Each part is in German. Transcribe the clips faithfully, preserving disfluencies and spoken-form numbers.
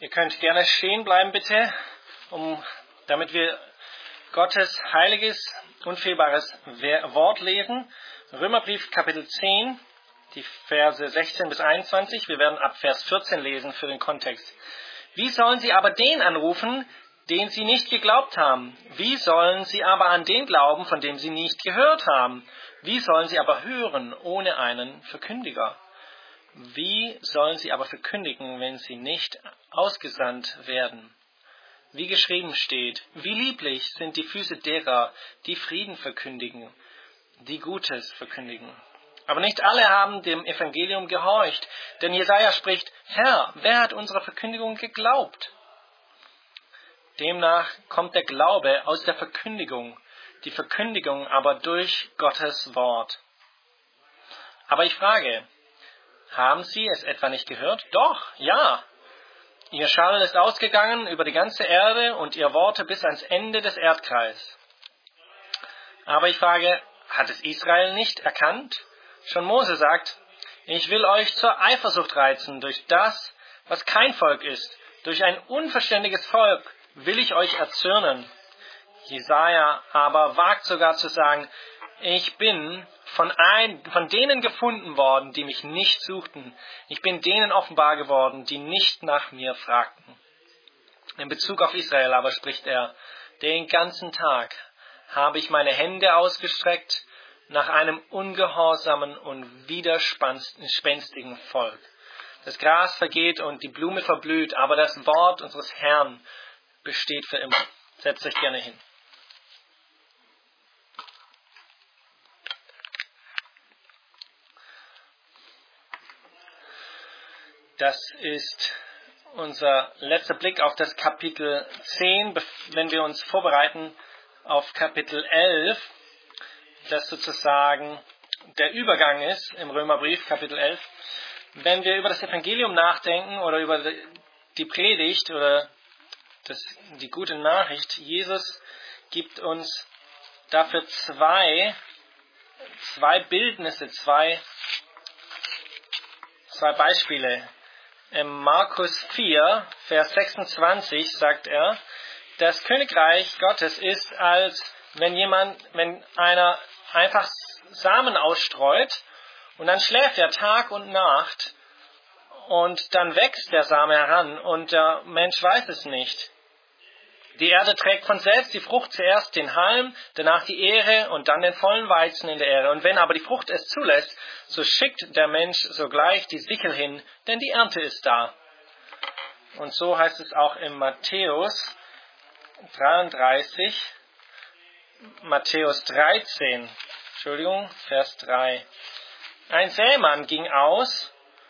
Ihr könnt gerne stehen bleiben, bitte, um, damit wir Gottes heiliges, unfehlbares Wort lesen. Römerbrief Kapitel zehn, die Verse sechzehn bis einundzwanzig. Wir werden ab Vers vierzehn lesen für den Kontext. Wie sollen sie aber den anrufen, den sie nicht geglaubt haben? Wie sollen sie aber an den glauben, von dem sie nicht gehört haben? Wie sollen sie aber hören ohne einen Verkündiger? Wie sollen sie aber verkündigen, wenn sie nicht ausgesandt werden? Wie geschrieben steht, wie lieblich sind die Füße derer, die Frieden verkündigen, die Gutes verkündigen. Aber nicht alle haben dem Evangelium gehorcht, denn Jesaja spricht, Herr, wer hat unserer Verkündigung geglaubt? Demnach kommt der Glaube aus der Verkündigung, die Verkündigung aber durch Gottes Wort. Aber ich frage, haben Sie es etwa nicht gehört? Doch, ja. Ihr Schall ist ausgegangen über die ganze Erde und Ihr Worte bis ans Ende des Erdkreises. Aber ich frage, hat es Israel nicht erkannt? Schon Mose sagt, ich will euch zur Eifersucht reizen durch das, was kein Volk ist. Durch ein unverständiges Volk will ich euch erzürnen. Jesaja aber wagt sogar zu sagen, ich bin von, ein, von denen gefunden worden, die mich nicht suchten. Ich bin denen offenbar geworden, die nicht nach mir fragten. In Bezug auf Israel aber spricht er, den ganzen Tag habe ich meine Hände ausgestreckt nach einem ungehorsamen und widerspenstigen Volk. Das Gras vergeht und die Blume verblüht, aber das Wort unseres Herrn besteht für immer. Setzt euch gerne hin. Das ist unser letzter Blick auf das Kapitel zehn, wenn wir uns vorbereiten auf Kapitel elf, das sozusagen der Übergang ist im Römerbrief, Kapitel elf. Wenn wir über das Evangelium nachdenken oder über die Predigt oder das, die gute Nachricht, Jesus gibt uns dafür zwei, zwei Bildnisse, zwei, zwei Beispiele. In Markus vier, Vers sechsundzwanzig sagt er, das Königreich Gottes ist, als wenn jemand, wenn einer einfach Samen ausstreut und dann schläft er Tag und Nacht und dann wächst der Same heran und der Mensch weiß es nicht. Die Erde trägt von selbst die Frucht, zuerst den Halm, danach die Ähre und dann den vollen Weizen in der Erde. Und wenn aber die Frucht es zulässt, so schickt der Mensch sogleich die Sichel hin, denn die Ernte ist da. Und so heißt es auch in Matthäus dreiunddreißig, Matthäus dreizehn, Entschuldigung, Vers drei. Ein Sämann ging aus,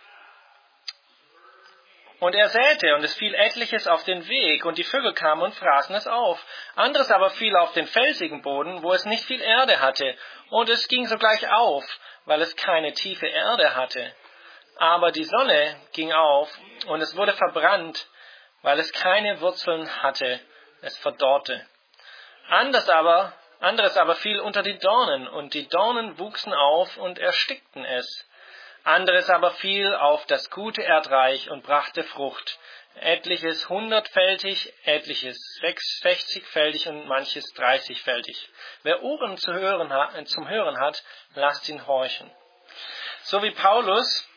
und er säte, und es fiel etliches auf den Weg, und die Vögel kamen und fraßen es auf. Anderes aber fiel auf den felsigen Boden, wo es nicht viel Erde hatte, und es ging sogleich auf, weil es keine tiefe Erde hatte. Aber die Sonne ging auf, und es wurde verbrannt, weil es keine Wurzeln hatte, es verdorrte. Anderes aber, anderes aber fiel unter die Dornen, und die Dornen wuchsen auf und erstickten es. Anderes aber fiel auf das gute Erdreich und brachte Frucht, etliches hundertfältig, etliches sechzigfältig und manches dreißigfältig. Wer Ohren zu hören hat, zum Hören hat, lasst ihn horchen. So wie Paulus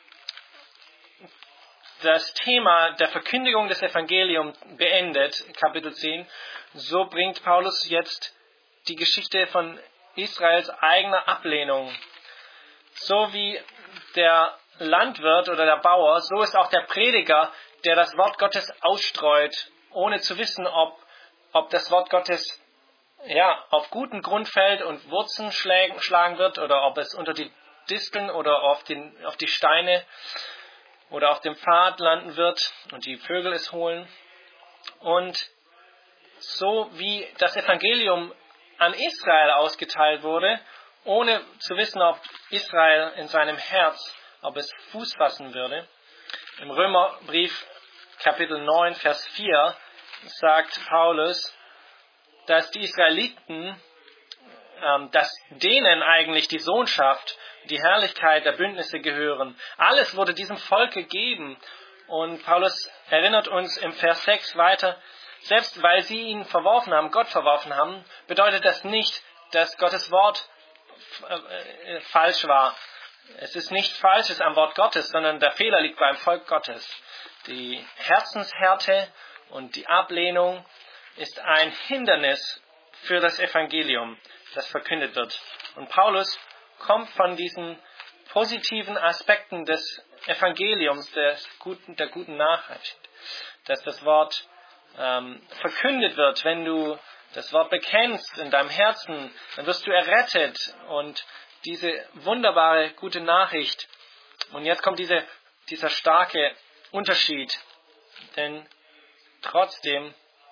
das Thema der Verkündigung des Evangeliums beendet, Kapitel zehn, so bringt Paulus jetzt die Geschichte von Israels eigener Ablehnung. So wie der Landwirt oder der Bauer, so ist auch der Prediger, der das Wort Gottes ausstreut, ohne zu wissen, ob, ob das Wort Gottes ja, auf guten Grund fällt und Wurzeln schlägen, schlagen wird oder ob es unter die Disteln oder auf, den, auf die Steine oder auf dem Pfad landen wird und die Vögel es holen. Und so wie das Evangelium an Israel ausgeteilt wurde, ohne zu wissen, ob Israel in seinem Herz, ob es Fuß fassen würde. Im Römerbrief Kapitel neun, Vers vier sagt Paulus, dass die Israeliten, ähm, dass denen eigentlich die Sohnschaft, die Herrlichkeit der Bündnisse gehören. Alles wurde diesem Volk gegeben Und Paulus erinnert uns im Vers sechs weiter, selbst weil sie ihn verworfen haben, Gott verworfen haben, bedeutet das nicht, dass Gottes Wort äh, falsch war. Es ist nichts Falsches am Wort Gottes, sondern der Fehler liegt beim Volk Gottes. Die Herzenshärte und die Ablehnung ist ein Hindernis für das Evangelium, das verkündet wird. Und Paulus kommt von diesen positiven Aspekten des Evangeliums, des guten, der guten Nachricht, dass das Wort ähm, verkündet wird. Wenn du das Wort bekennst in deinem Herzen, dann wirst du errettet. Und diese wunderbare gute Nachricht. Und jetzt kommt diese, dieser starke Unterschied, denn trotzdem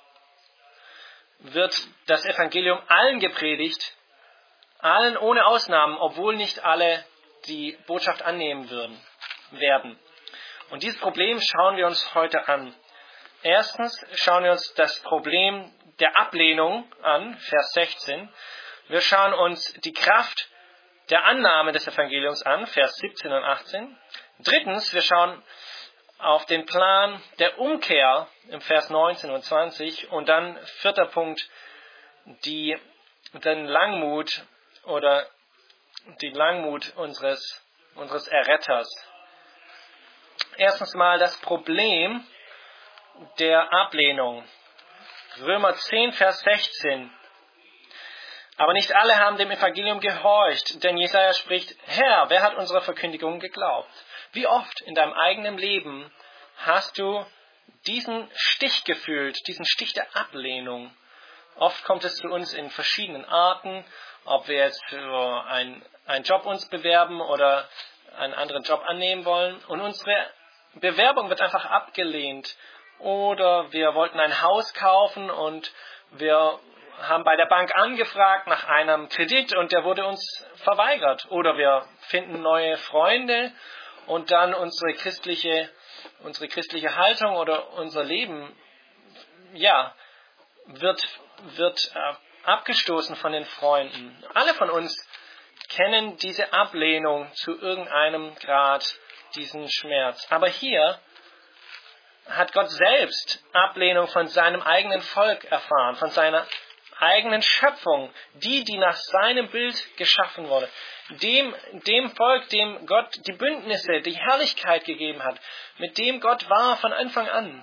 wird das Evangelium allen gepredigt, allen ohne Ausnahmen, obwohl nicht alle die Botschaft annehmen würden, werden. Und dieses Problem schauen wir uns heute an. Erstens schauen wir uns das Problem der Ablehnung an, Vers sechzehn. Wir schauen uns die Kraft der Annahme des Evangeliums an, Vers siebzehn und achtzehn. Drittens, wir schauen auf den Plan der Umkehr im Vers neunzehn und zwanzig. Und dann vierter Punkt, die, den Langmut oder die Langmut unseres, unseres Erretters. Erstens mal das Problem der Ablehnung. Römer zehn, Vers sechzehn. Aber nicht alle haben dem Evangelium gehorcht, denn Jesaja spricht, Herr, wer hat unsere Verkündigung geglaubt? Wie oft in deinem eigenen Leben hast du diesen Stich gefühlt, diesen Stich der Ablehnung? Oft kommt es zu uns in verschiedenen Arten, ob wir jetzt für einen, einen Job uns bewerben oder einen anderen Job annehmen wollen. Und unsere Bewerbung wird einfach abgelehnt. Oder wir wollten ein Haus kaufen und wir haben bei der Bank angefragt nach einem Kredit und der wurde uns verweigert. Oder wir finden neue Freunde und dann unsere christliche, unsere christliche Haltung oder unser Leben, ja, wird, wird äh, abgestoßen von den Freunden. Alle von uns kennen diese Ablehnung zu irgendeinem Grad, diesen Schmerz. Aber hier hat Gott selbst Ablehnung von seinem eigenen Volk erfahren, von seiner eigenen Schöpfung, die, die nach seinem Bild geschaffen wurde. Dem, dem Volk, dem Gott die Bündnisse, die Herrlichkeit gegeben hat, mit dem Gott war von Anfang an.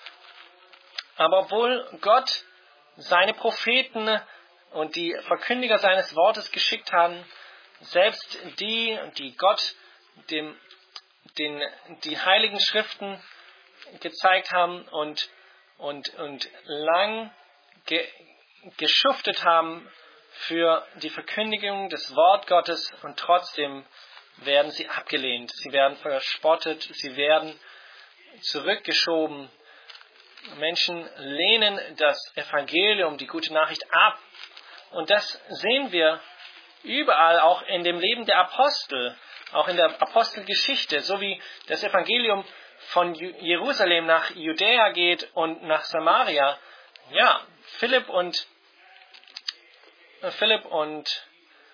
Aber obwohl Gott seine Propheten und die Verkündiger seines Wortes geschickt haben, selbst die, die Gott dem, den, die heiligen Schriften gezeigt haben und, und, und lang ge, geschuftet haben für die Verkündigung des Wort Gottes und trotzdem werden sie abgelehnt. Sie werden verspottet, sie werden zurückgeschoben. Menschen lehnen das Evangelium, die gute Nachricht ab. Und das sehen wir überall, auch in dem Leben der Apostel, auch in der Apostelgeschichte, so wie das Evangelium von Jerusalem nach Judäa geht und nach Samaria. Ja, Philipp und Philipp und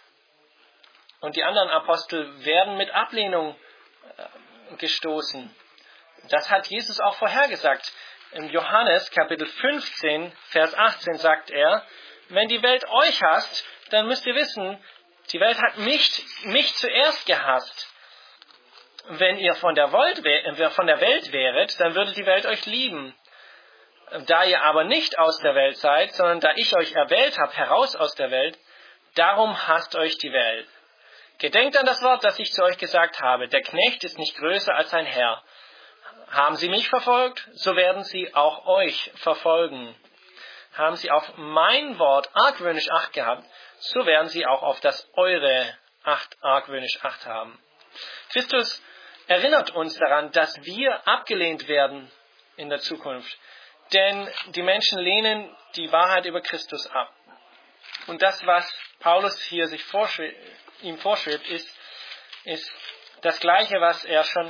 und die anderen Apostel werden mit Ablehnung gestoßen. Das hat Jesus auch vorhergesagt. Im Johannes Kapitel fünfzehn, Vers achtzehn sagt er, wenn die Welt euch hasst, dann müsst ihr wissen, die Welt hat mich, mich zuerst gehasst. Wenn ihr von der, Welt, von der Welt wäret, dann würde die Welt euch lieben. Da ihr aber nicht aus der Welt seid, sondern da ich euch erwählt habe, heraus aus der Welt, darum hasst euch die Welt. Gedenkt an das Wort, das ich zu euch gesagt habe. Der Knecht ist nicht größer als sein Herr. Haben sie mich verfolgt, so werden sie auch euch verfolgen. Haben sie auf mein Wort argwöhnisch Acht gehabt, so werden sie auch auf das eure Acht argwöhnisch Acht haben. Christus erinnert uns daran, dass wir abgelehnt werden in der Zukunft. Denn die Menschen lehnen die Wahrheit über Christus ab. Und das, was Paulus hier sich vorschwebt, ihm vorschwebt, ist, ist das Gleiche, was er schon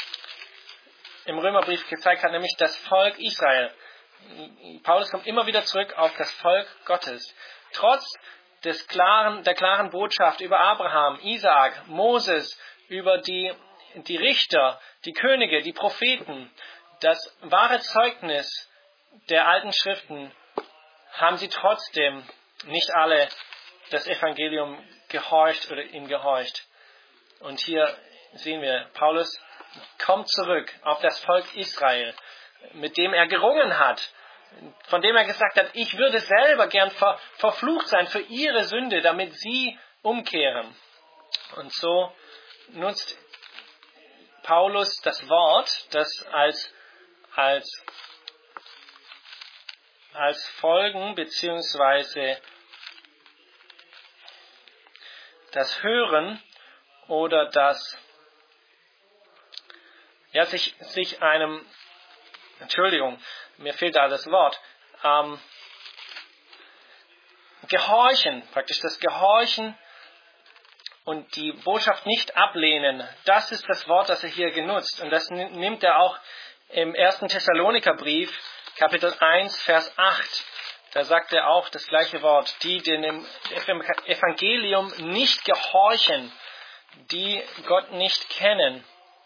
im Römerbrief gezeigt hat, nämlich das Volk Israel. Paulus kommt immer wieder zurück auf das Volk Gottes. Trotz des klaren, der klaren Botschaft über Abraham, Isaak, Moses, über die, die Richter, die Könige, die Propheten, das wahre Zeugnis der alten Schriften, haben sie trotzdem nicht alle das Evangelium gehorcht oder ihm gehorcht. Und hier sehen wir, Paulus kommt zurück auf das Volk Israel, mit dem er gerungen hat, von dem er gesagt hat, ich würde selber gern ver, verflucht sein für ihre Sünde, damit sie umkehren. Und so nutzt Paulus das Wort, das als, als, als Folgen beziehungsweise das Hören oder das, ja, sich, sich einem, Entschuldigung, mir fehlt da das Wort, ähm, Gehorchen, praktisch das Gehorchen und die Botschaft nicht ablehnen, das ist das Wort, das er hier genutzt. Und das nimmt er auch im ersten Thessalonikerbrief, Kapitel eins, Vers acht. Da sagt er auch das gleiche Wort, die dem Evangelium nicht gehorchen, die Gott nicht kennen.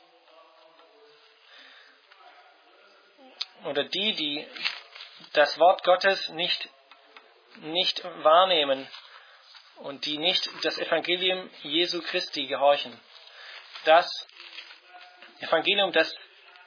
Oder die, die das Wort Gottes nicht, nicht wahrnehmen und die nicht das Evangelium Jesu Christi gehorchen. Das Evangelium, das,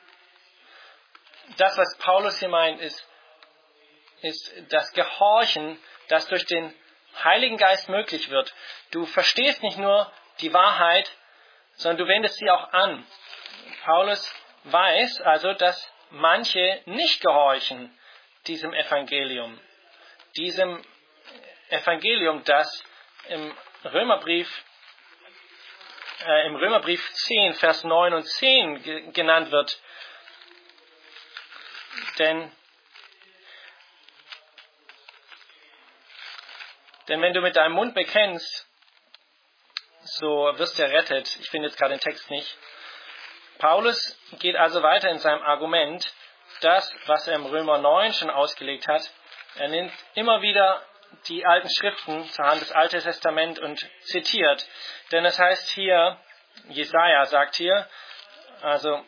das was Paulus hier meint, ist, ist das Gehorchen, das durch den Heiligen Geist möglich wird. Du verstehst nicht nur die Wahrheit, sondern du wendest sie auch an. Paulus weiß also, dass manche nicht gehorchen diesem Evangelium. Diesem Evangelium, das im Römerbrief, äh, im Römerbrief zehn, Vers neun und zehn ge- genannt wird. Denn, denn wenn du mit deinem Mund bekennst, so wirst du errettet. Ich finde jetzt gerade den Text nicht. Paulus geht also weiter in seinem Argument, das, was er im Römer neun schon ausgelegt hat. Er nimmt immer wieder die alten Schriften zur Hand des Alten Testaments und zitiert. Denn es heißt hier, Jesaja sagt hier, also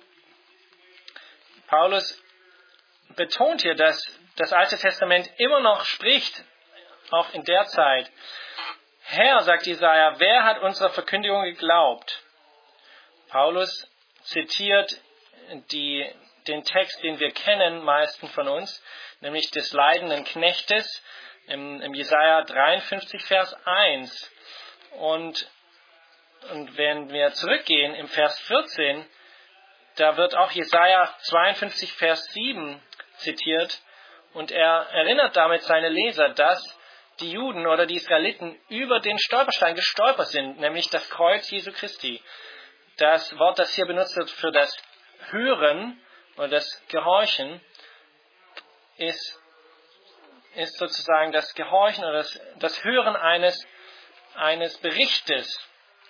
Paulus betont hier, dass das Alte Testament immer noch spricht, auch in der Zeit. Herr, sagt Jesaja, wer hat unserer Verkündigung geglaubt? Paulus zitiert die, den Text, den wir kennen, meisten von uns, nämlich des leidenden Knechtes im, im Jesaja dreiundfünfzig, Vers eins. Und, und wenn wir zurückgehen im Vers vierzehn, da wird auch Jesaja zweiundfünfzig, Vers sieben zitiert und er erinnert damit seine Leser, dass die Juden oder die Israeliten über den Stolperstein gestolpert sind, nämlich das Kreuz Jesu Christi. Das Wort, das hier benutzt wird für das Hören oder das Gehorchen, ist, ist sozusagen das Gehorchen oder das, das Hören eines, eines Berichtes.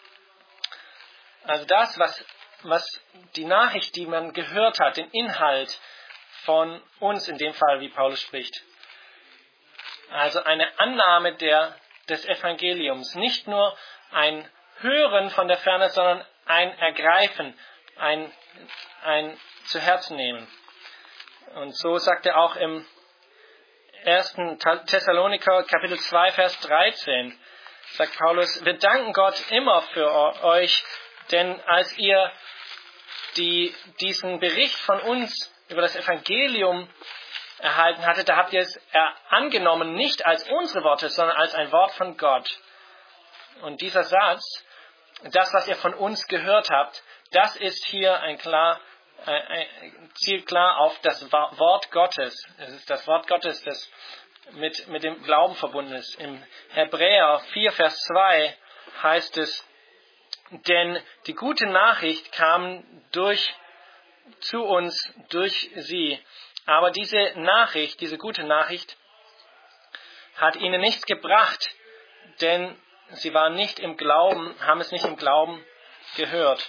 Also das, was, was die Nachricht, die man gehört hat, den Inhalt von uns in dem Fall, wie Paulus spricht. Also eine Annahme der, des Evangeliums. Nicht nur ein Hören von der Ferne, sondern ein Ergreifen, ein, ein zu Herzen nehmen. Und so sagt er auch im ersten Thessaloniker Kapitel zwei, Vers dreizehn, sagt Paulus, wir danken Gott immer für euch, denn als ihr die, diesen Bericht von uns über das Evangelium erhalten hattet, da habt ihr es angenommen, nicht als unsere Worte, sondern als ein Wort von Gott. Und dieser Satz, das, was ihr von uns gehört habt, das ist hier ein klar, ein Ziel klar auf das Wort Gottes. Es ist das Wort Gottes, das mit, mit dem Glauben verbunden ist. Im Hebräer vier, Vers zwei heißt es, denn die gute Nachricht kam durch, zu uns durch sie. Aber diese Nachricht, diese gute Nachricht, hat ihnen nichts gebracht, denn sie waren nicht im Glauben, haben es nicht im Glauben gehört.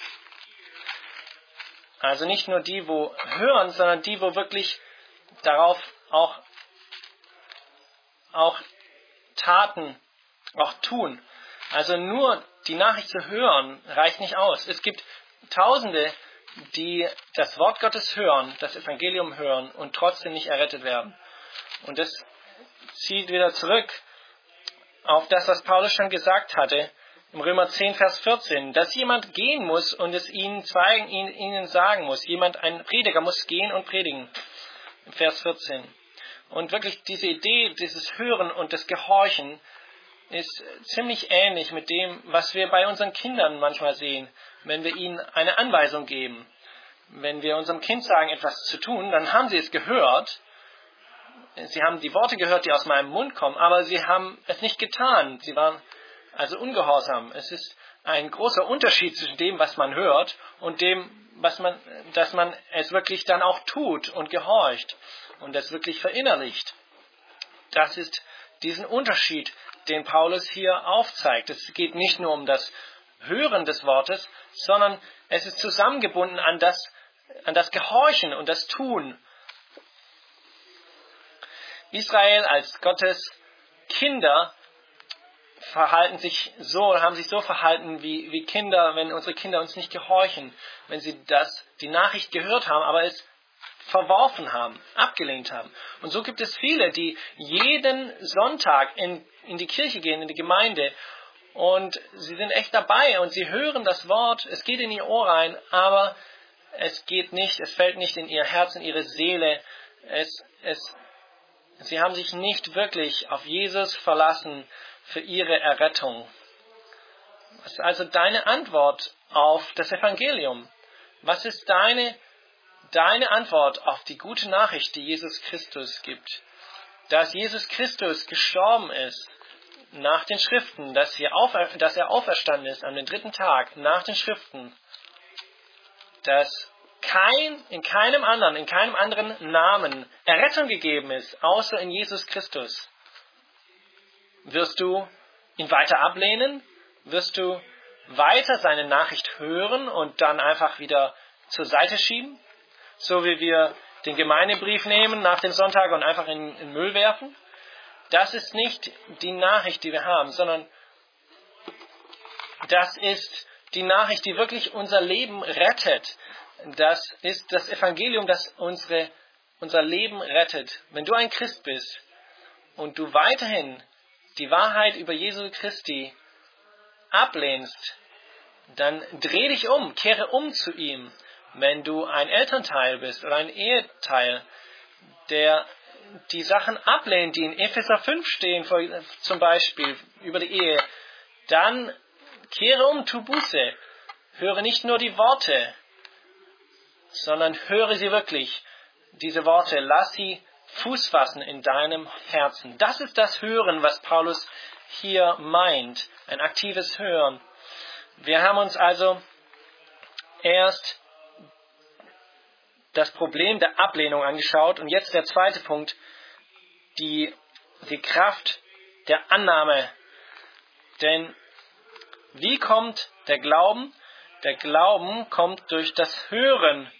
Also nicht nur die, wo hören, sondern die, wo wirklich darauf auch, auch Taten auch tun. Also nur die Nachricht zu hören reicht nicht aus. Es gibt Tausende die das Wort Gottes hören, das Evangelium hören und trotzdem nicht errettet werden. Und das zieht wieder zurück auf das, was Paulus schon gesagt hatte, im Römer zehn, Vers vierzehn, dass jemand gehen muss und es ihnen zeigen, ihnen sagen muss. Jemand, ein Prediger muss gehen und predigen. Vers vierzehn. Und wirklich diese Idee, dieses Hören und das Gehorchen ist ziemlich ähnlich mit dem, was wir bei unseren Kindern manchmal sehen, wenn wir ihnen eine Anweisung geben. Wenn wir unserem Kind sagen, etwas zu tun, dann haben sie es gehört. Sie haben die Worte gehört, die aus meinem Mund kommen, aber sie haben es nicht getan. Sie waren also ungehorsam. Es ist ein großer Unterschied zwischen dem, was man hört, und dem, was man, dass man es wirklich dann auch tut und gehorcht und es wirklich verinnerlicht. Das ist diesen Unterschied, den Paulus hier aufzeigt. Es geht nicht nur um das Hören des Wortes, sondern es ist zusammengebunden an das, an das Gehorchen und das Tun. Israel als Gottes Kinder verhalten sich so, haben sich so verhalten wie, wie Kinder, wenn unsere Kinder uns nicht gehorchen, wenn sie das, die Nachricht gehört haben, aber es verworfen haben, abgelehnt haben. Und so gibt es viele, die jeden Sonntag in, in die Kirche gehen, in die Gemeinde, und sie sind echt dabei und sie hören das Wort, es geht in ihr Ohr rein, aber es geht nicht, es fällt nicht in ihr Herz, in ihre Seele. Es, es, sie haben sich nicht wirklich auf Jesus verlassen für ihre Errettung. Was ist also deine Antwort auf das Evangelium? Was ist deine, deine Antwort auf die gute Nachricht, die Jesus Christus gibt? Dass Jesus Christus gestorben ist nach den Schriften, dass, hier auf, dass er auferstanden ist an den dritten Tag nach den Schriften, dass kein, in keinem anderen, in keinem anderen Namen Errettung gegeben ist, außer in Jesus Christus. Wirst du ihn weiter ablehnen? Wirst du weiter seine Nachricht hören und dann einfach wieder zur Seite schieben? So wie wir den Gemeindebrief nehmen nach dem Sonntag und einfach in den Müll werfen? Das ist nicht die Nachricht, die wir haben, sondern das ist die Nachricht, die wirklich unser Leben rettet. Das ist das Evangelium, das unsere, unser Leben rettet. Wenn du ein Christ bist und du weiterhin die Wahrheit über Jesu Christi ablehnst, dann dreh dich um, kehre um zu ihm. Wenn du ein Elternteil bist oder ein Eheteil, der die Sachen ablehnt, die in Epheser fünf stehen, zum Beispiel über die Ehe, dann kehre um, tu Buße. Höre nicht nur die Worte, sondern höre sie wirklich. Diese Worte, lass sie Fuß fassen in deinem Herzen. Das ist das Hören, was Paulus hier meint. Ein aktives Hören. Wir haben uns also erst das Problem der Ablehnung angeschaut und jetzt der zweite Punkt, die, die Kraft der Annahme. Denn wie kommt der Glauben? Der Glauben kommt durch das Hören.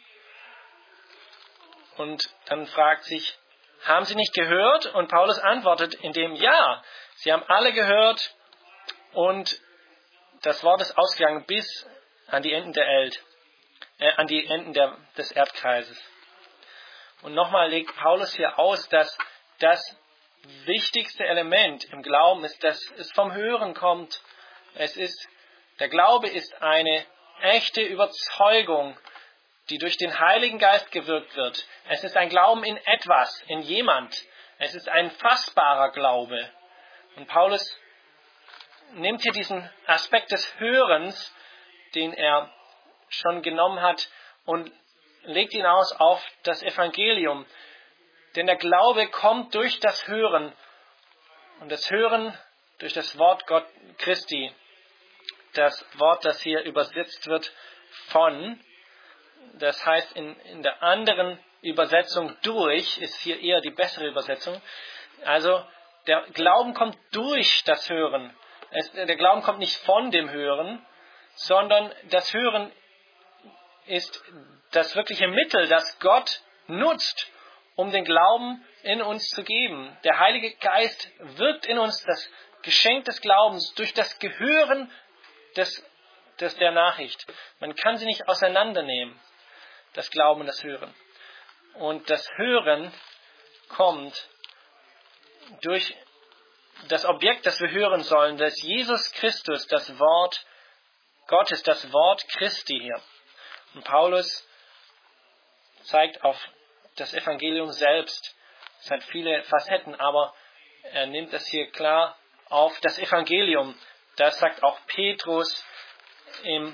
Und dann fragt sich, haben sie nicht gehört? Und Paulus antwortet in dem Ja. Sie haben alle gehört und das Wort ist ausgegangen bis an die Enden der Welt, äh, an die Enden der, des Erdkreises. Und nochmal legt Paulus hier aus, dass das wichtigste Element im Glauben ist, dass es vom Hören kommt. Es ist, der Glaube ist eine echte Überzeugung, die durch den Heiligen Geist gewirkt wird. Es ist ein Glauben in etwas, in jemand. Es ist ein fassbarer Glaube. Und Paulus nimmt hier diesen Aspekt des Hörens, den er schon genommen hat, und legt ihn aus auf das Evangelium. Denn der Glaube kommt durch das Hören. Und das Hören durch das Wort Gott Christi. Das Wort, das hier übersetzt wird von, das heißt in, in der anderen Übersetzung durch, ist hier eher die bessere Übersetzung. Also der Glauben kommt durch das Hören. Es, der Glauben kommt nicht von dem Hören, sondern das Hören ist das wirkliche Mittel, das Gott nutzt, um den Glauben in uns zu geben. Der Heilige Geist wirkt in uns das Geschenk des Glaubens durch das Gehören des, des, der Nachricht. Man kann sie nicht auseinandernehmen. das Glauben und das Hören. Und das Hören kommt durch das Objekt, das wir hören sollen, das ist Jesus Christus, das Wort Gottes, das Wort Christi hier. Und Paulus zeigt auf das Evangelium selbst. Es hat viele Facetten, aber er nimmt das hier klar auf das Evangelium. Das sagt auch Petrus im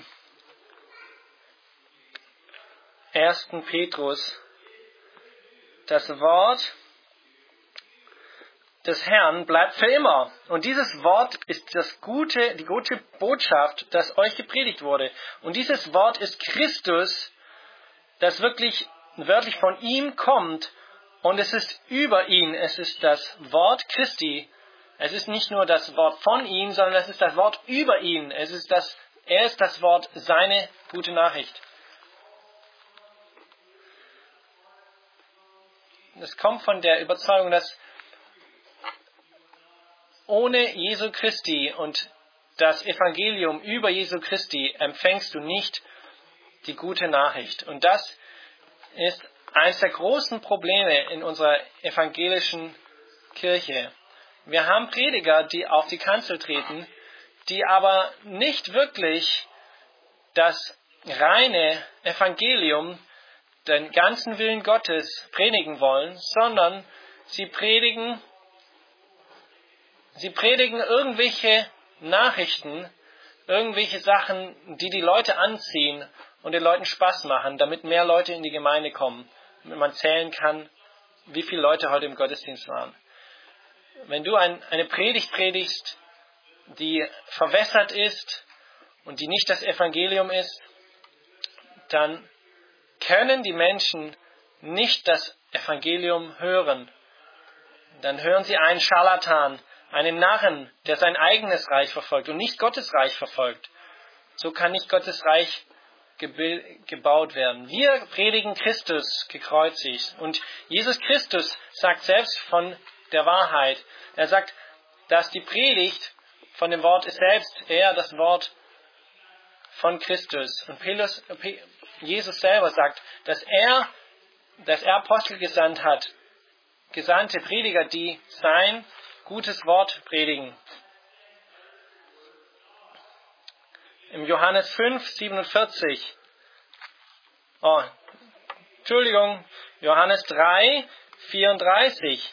ersten Petrus. Das Wort des Herrn bleibt für immer. Und dieses Wort ist das gute, die gute Botschaft, das euch gepredigt wurde. Und dieses Wort ist Christus, das wirklich wörtlich von ihm kommt. Und es ist über ihn. Es ist das Wort Christi. Es ist nicht nur das Wort von ihm, sondern es ist das Wort über ihn. Es ist das, er ist das Wort, seine gute Nachricht. Es kommt von der Überzeugung, dass ohne Jesu Christi und das Evangelium über Jesu Christi empfängst du nicht die gute Nachricht. Und das ist eines der großen Probleme in unserer evangelischen Kirche. Wir haben Prediger, die auf die Kanzel treten, die aber nicht wirklich das reine Evangelium, den ganzen Willen Gottes predigen wollen, sondern sie predigen Sie predigen irgendwelche Nachrichten, irgendwelche Sachen, die die Leute anziehen und den Leuten Spaß machen, damit mehr Leute in die Gemeinde kommen, damit man zählen kann, wie viele Leute heute im Gottesdienst waren. Wenn du ein, eine Predigt predigst, die verwässert ist und die nicht das Evangelium ist, dann können die Menschen nicht das Evangelium hören. Dann hören sie einen Scharlatan, einen Narren, der sein eigenes Reich verfolgt und nicht Gottes Reich verfolgt. So kann nicht Gottes Reich gebaut werden. Wir predigen Christus gekreuzigt. Und Jesus Christus sagt selbst von der Wahrheit. Er sagt, dass die Predigt von dem Wort ist selbst er das Wort von Christus. Und Jesus selber sagt, dass er, dass er Apostel gesandt hat, gesandte Prediger, die sein gutes Wort predigen. Im Johannes fünf, siebenundvierzig. Oh, Entschuldigung, Johannes drei, vierunddreißig.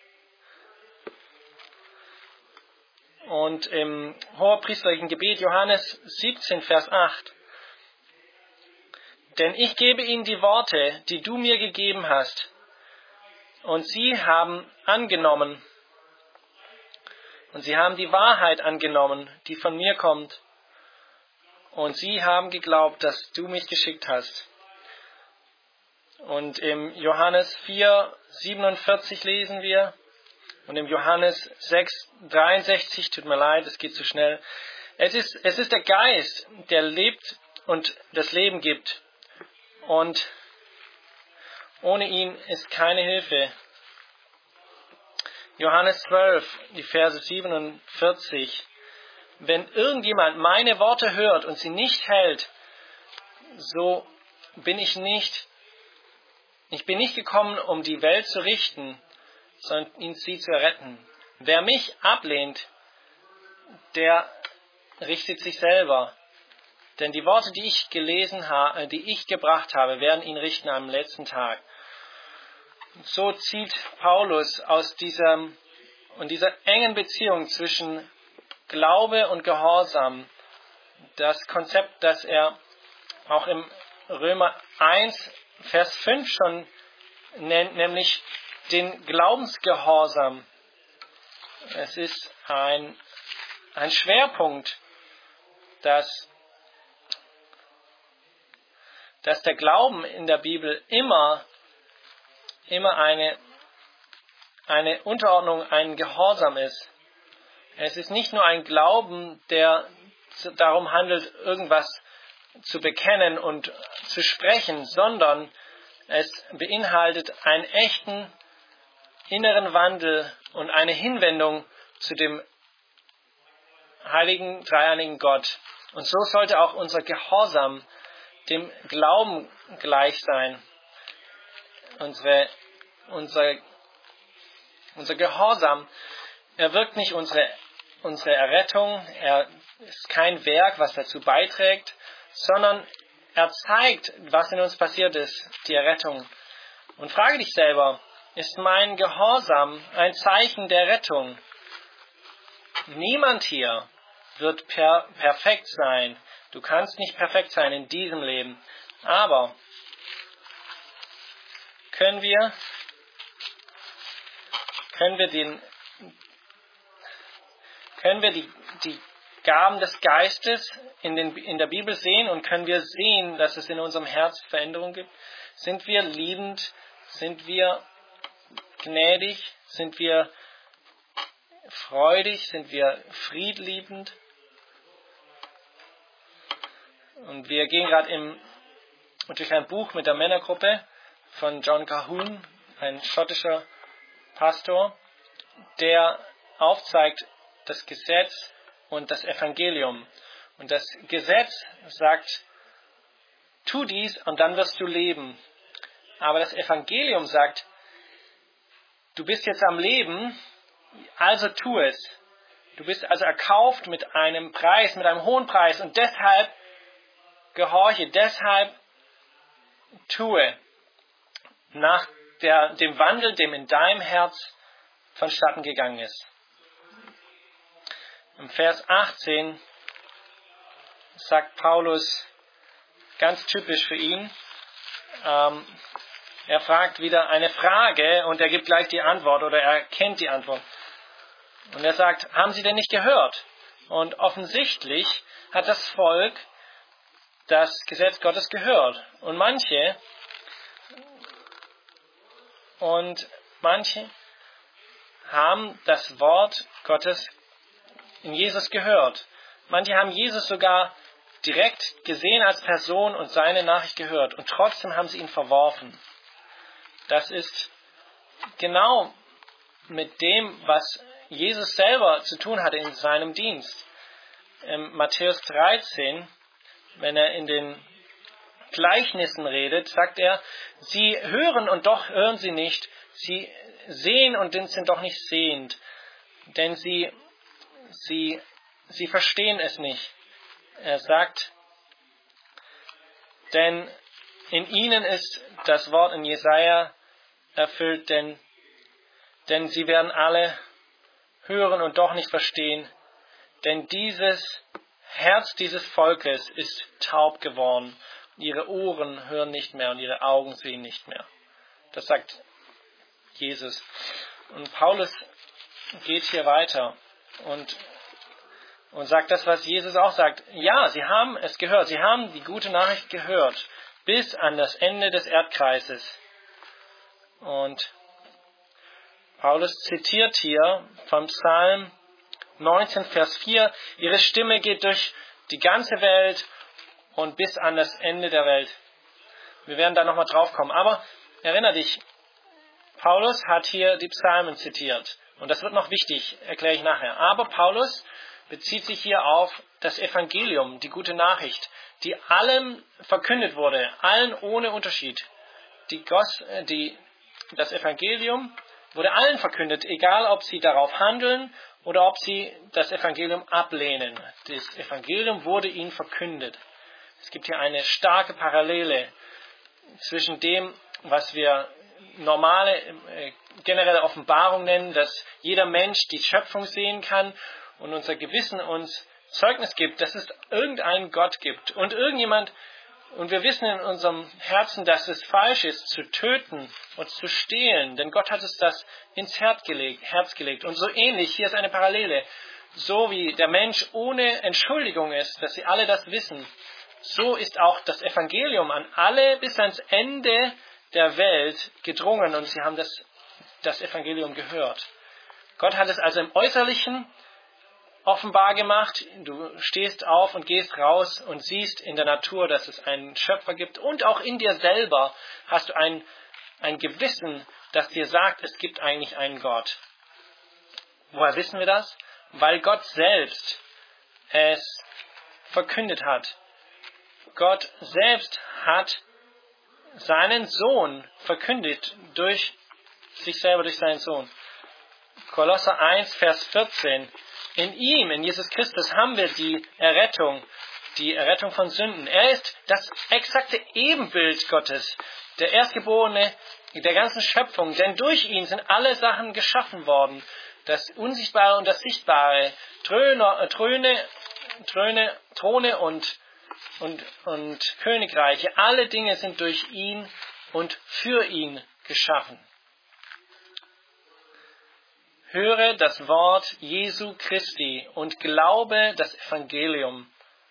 Und im hohepriesterlichen Gebet Johannes siebzehn, Vers acht. Denn ich gebe ihnen die Worte, die du mir gegeben hast, und sie haben angenommen, und sie haben die Wahrheit angenommen, die von mir kommt, und sie haben geglaubt, dass du mich geschickt hast. Und im Johannes vier, siebenundvierzig lesen wir, und im Johannes sechs, dreiundsechzig, tut mir leid, es geht zu schnell, es ist, es ist der Geist, der lebt und das Leben gibt. Und ohne ihn ist keine Hilfe. Johannes zwölf, die Verse siebenundvierzig. Wenn irgendjemand meine Worte hört und sie nicht hält, so bin ich nicht, ich bin nicht gekommen, um die Welt zu richten, sondern ihn sie zu retten. Wer mich ablehnt, der richtet sich selber. Denn die Worte, die ich gelesen habe, die ich gebracht habe, werden ihn richten am letzten Tag. So zieht Paulus aus diesem und dieser engen Beziehung zwischen Glaube und Gehorsam das Konzept, das er auch im Römer eins, Vers fünf schon nennt, nämlich den Glaubensgehorsam. Es ist ein, ein Schwerpunkt, dass, dass der Glauben in der Bibel immer immer eine, eine Unterordnung, ein Gehorsam ist. Es ist nicht nur ein Glauben, der darum handelt, irgendwas zu bekennen und zu sprechen, sondern es beinhaltet einen echten inneren Wandel und eine Hinwendung zu dem heiligen, dreieinigen Gott. Und so sollte auch unser Gehorsam dem Glauben gleich sein. Unsere, unser, unser Gehorsam, er wirkt nicht unsere, unsere Errettung, er ist kein Werk, was dazu beiträgt, sondern er zeigt, was in uns passiert ist, die Errettung. Und frage dich selber, ist mein Gehorsam ein Zeichen der Rettung? Niemand hier wird per, perfekt sein. Du kannst nicht perfekt sein in diesem Leben. Aber können wir, können wir, den, können wir die, die Gaben des Geistes in, den, in der Bibel sehen und können wir sehen, dass es in unserem Herz Veränderung gibt? Sind wir liebend? Sind wir gnädig? Sind wir freudig? Sind wir friedliebend? Und wir gehen gerade im, durch ein Buch mit der Männergruppe von John Calhoun, ein schottischer Pastor, der aufzeigt das Gesetz und das Evangelium. Und das Gesetz sagt, tu dies und dann wirst du leben. Aber das Evangelium sagt, du bist jetzt am Leben, also tu es. Du bist also erkauft mit einem Preis, mit einem hohen Preis und deshalb gehorche, deshalb tue nach der, dem Wandel, dem in deinem Herz vonstatten gegangen ist. Im Vers achtzehn sagt Paulus, ganz typisch für ihn, ähm, er fragt wieder eine Frage und er gibt gleich die Antwort oder er kennt die Antwort. Und er sagt, haben Sie denn nicht gehört? Und offensichtlich hat das Volk das Gesetz Gottes gehört. Und manche, und manche haben das Wort Gottes in Jesus gehört. Manche haben Jesus sogar direkt gesehen als Person und seine Nachricht gehört. Und trotzdem haben sie ihn verworfen. Das ist genau mit dem, was Jesus selber zu tun hatte in seinem Dienst. In Matthäus dreizehn, wenn er in den Gleichnissen redet, sagt er, sie hören und doch hören sie nicht, sie sehen und sind doch nicht sehend, denn sie, sie, sie verstehen es nicht. Er sagt, denn in ihnen ist das Wort in Jesaja erfüllt, denn, denn sie werden alle hören und doch nicht verstehen, denn dieses Herz dieses Volkes ist taub geworden. Ihre Ohren hören nicht mehr und ihre Augen sehen nicht mehr. Das sagt Jesus. Und Paulus geht hier weiter und, und sagt das, was Jesus auch sagt. Ja, sie haben es gehört. Sie haben die gute Nachricht gehört. Bis an das Ende des Erdkreises. Und Paulus zitiert hier vom Psalm neunzehn, Vers vier. Ihre Stimme geht durch die ganze Welt und bis an das Ende der Welt. Wir werden da nochmal drauf kommen. Aber erinnere dich, Paulus hat hier die Psalmen zitiert. Und das wird noch wichtig, erkläre ich nachher. Aber Paulus bezieht sich hier auf das Evangelium, die gute Nachricht, die allen verkündet wurde, allen ohne Unterschied. Die, Gos, die, das Evangelium wurde allen verkündet, egal ob sie darauf handeln oder ob sie das Evangelium ablehnen. Das Evangelium wurde ihnen verkündet. Es gibt hier eine starke Parallele zwischen dem, was wir normale, äh, generelle Offenbarung nennen, dass jeder Mensch die Schöpfung sehen kann und unser Gewissen uns Zeugnis gibt, dass es irgendeinen Gott gibt und irgendjemand, und wir wissen in unserem Herzen, dass es falsch ist, zu töten und zu stehlen, denn Gott hat es das ins Herz gelegt, Herz gelegt. Und so ähnlich, hier ist eine Parallele, so wie der Mensch ohne Entschuldigung ist, dass sie alle das wissen, so ist auch das Evangelium an alle bis ans Ende der Welt gedrungen und sie haben das, das Evangelium gehört. Gott hat es also im Äußerlichen offenbar gemacht. Du stehst auf und gehst raus und siehst in der Natur, dass es einen Schöpfer gibt. Und auch in dir selber hast du ein, ein Gewissen, das dir sagt, es gibt eigentlich einen Gott. Woher wissen wir das? Weil Gott selbst es verkündet hat. Gott selbst hat seinen Sohn verkündigt durch sich selber, durch seinen Sohn. Kolosser eins, Vers vierzehn. In ihm, in Jesus Christus, haben wir die Errettung, die Errettung von Sünden. Er ist das exakte Ebenbild Gottes, der Erstgeborene der ganzen Schöpfung. Denn durch ihn sind alle Sachen geschaffen worden. Das Unsichtbare und das Sichtbare, Throne, Throne, Throne, Throne und, und, und Königreiche. Alle Dinge sind durch ihn und für ihn geschaffen. Höre das Wort Jesu Christi und glaube das Evangelium.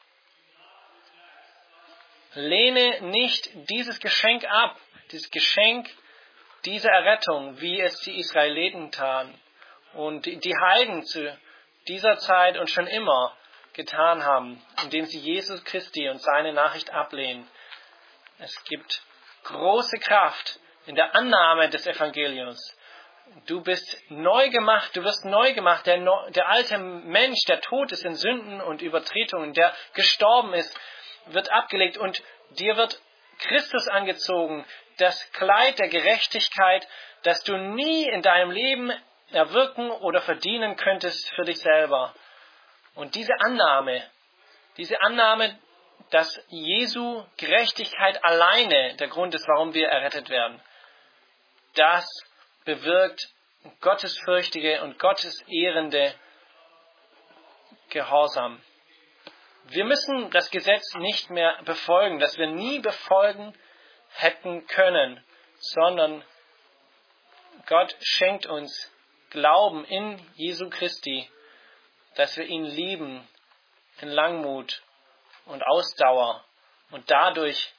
Lehne nicht dieses Geschenk ab, dieses Geschenk dieser Errettung, wie es die Israeliten taten und die Heiden zu dieser Zeit und schon immer getan haben, indem sie Jesus Christi und seine Nachricht ablehnen. Es gibt große Kraft in der Annahme des Evangeliums. Du bist neu gemacht, du wirst neu gemacht. Der, der alte Mensch, der tot ist in Sünden und Übertretungen, der gestorben ist, wird abgelegt und dir wird Christus angezogen, das Kleid der Gerechtigkeit, das du nie in deinem Leben erwirken oder verdienen könntest für dich selber. Und diese Annahme, diese Annahme, dass Jesu Gerechtigkeit alleine der Grund ist, warum wir errettet werden, das bewirkt gottesfürchtige und gottesehrende Gehorsam. Wir müssen das Gesetz nicht mehr befolgen, das wir nie befolgen hätten können, sondern Gott schenkt uns Glauben in Jesu Christi, dass wir ihn lieben in Langmut und Ausdauer und dadurch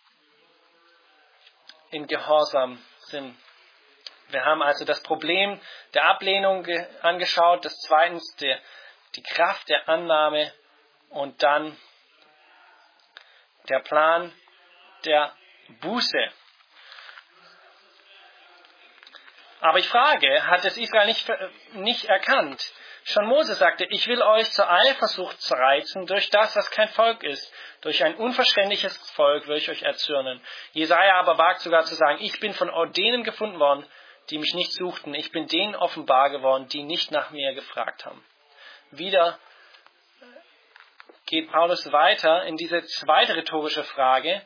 in Gehorsam sind. Wir haben also das Problem der Ablehnung angeschaut, das zweitens der, die Kraft der Annahme und dann der Plan der Buße. Aber ich frage, hat es Israel nicht, nicht erkannt? Schon Mose sagte, ich will euch zur Eifersucht reizen durch das, was kein Volk ist. Durch ein unverständliches Volk will ich euch erzürnen. Jesaja aber wagt sogar zu sagen, ich bin von denen gefunden worden, die mich nicht suchten. Ich bin denen offenbar geworden, die nicht nach mir gefragt haben. Wieder geht Paulus weiter in diese zweite rhetorische Frage,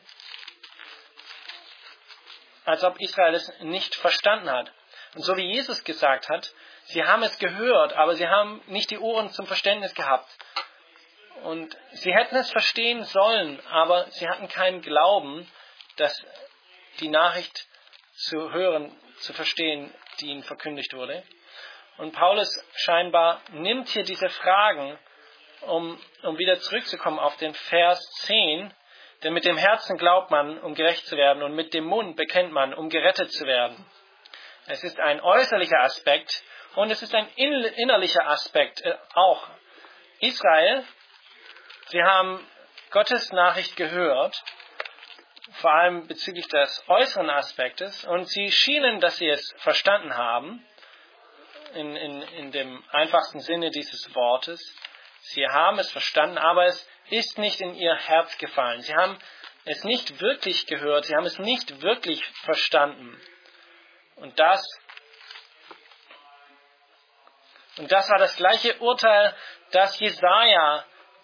als ob Israel es nicht verstanden hat. Und so wie Jesus gesagt hat, sie haben es gehört, aber sie haben nicht die Ohren zum Verständnis gehabt. Und sie hätten es verstehen sollen, aber sie hatten keinen Glauben, dass die Nachricht zu hören, zu verstehen, die ihnen verkündigt wurde. Und Paulus scheinbar nimmt hier diese Fragen, um, um wieder zurückzukommen auf den Vers zehn, denn mit dem Herzen glaubt man, um gerecht zu werden, und mit dem Mund bekennt man, um gerettet zu werden. Es ist ein äußerlicher Aspekt und es ist ein innerlicher Aspekt äh, auch. Israel, sie haben Gottes Nachricht gehört, vor allem bezüglich des äußeren Aspektes, und sie schienen, dass sie es verstanden haben, in, in, in dem einfachsten Sinne dieses Wortes. Sie haben es verstanden, aber es ist nicht in ihr Herz gefallen. Sie haben es nicht wirklich gehört, sie haben es nicht wirklich verstanden. Und das, und das war das gleiche Urteil, das Jesaja,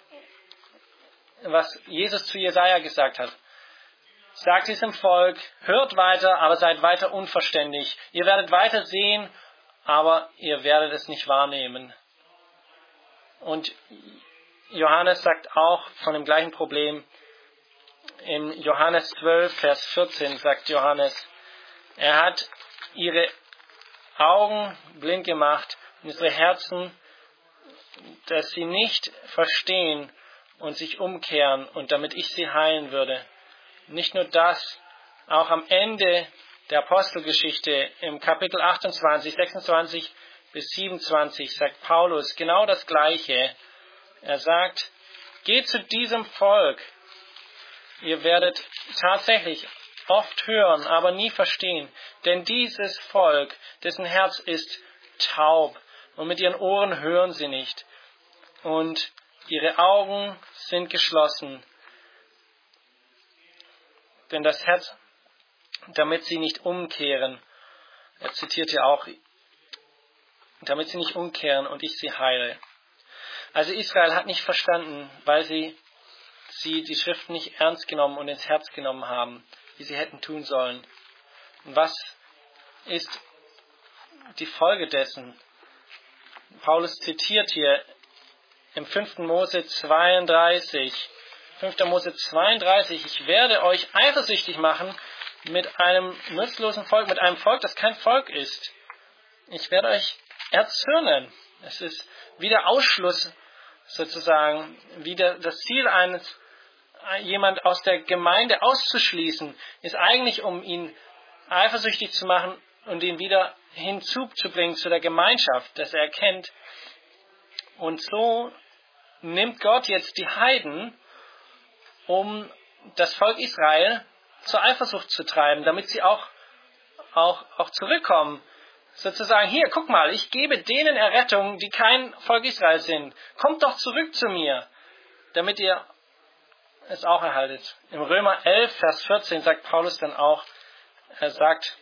was Jesus zu Jesaja gesagt hat. Sagt diesem Volk, hört weiter, aber seid weiter unverständig. Ihr werdet weiter sehen, aber ihr werdet es nicht wahrnehmen. Und Johannes sagt auch von dem gleichen Problem, in Johannes zwölf, Vers vierzehn sagt Johannes, er hat ihre Augen blind gemacht und unsere Herzen, dass sie nicht verstehen und sich umkehren und damit ich sie heilen würde. Nicht nur das, auch am Ende der Apostelgeschichte im Kapitel achtundzwanzig, sechsundzwanzig bis siebenundzwanzig sagt Paulus genau das Gleiche. Er sagt, geht zu diesem Volk. Ihr werdet tatsächlich oft hören, aber nie verstehen. Denn dieses Volk, dessen Herz ist taub und mit ihren Ohren hören sie nicht. Und ihre Augen sind geschlossen. denn das Herz, damit sie nicht umkehren. Er zitiert ja auch, damit sie nicht umkehren und ich sie heile. Also Israel hat nicht verstanden, weil sie, sie die Schrift nicht ernst genommen und ins Herz genommen haben, wie sie hätten tun sollen. Und was ist die Folge dessen? Paulus zitiert hier im fünften Mose zweiunddreißig. fünfter Mose zweiunddreißig. Ich werde euch eifersüchtig machen mit einem nutzlosen Volk, mit einem Volk, das kein Volk ist. Ich werde euch erzürnen. Es ist wieder Ausschluss sozusagen, wieder das Ziel eines, jemand aus der Gemeinde auszuschließen, ist eigentlich, um ihn eifersüchtig zu machen und ihn wieder hinzuzubringen zu der Gemeinschaft, dass er erkennt. Und so nimmt Gott jetzt die Heiden, um das Volk Israel zur Eifersucht zu treiben, damit sie auch, auch, auch zurückkommen. Sozusagen, hier, guck mal, ich gebe denen Errettung, die kein Volk Israel sind. Kommt doch zurück zu mir, damit ihr es auch erhaltet. Im Römer elf, Vers vierzehn sagt Paulus dann auch, er sagt,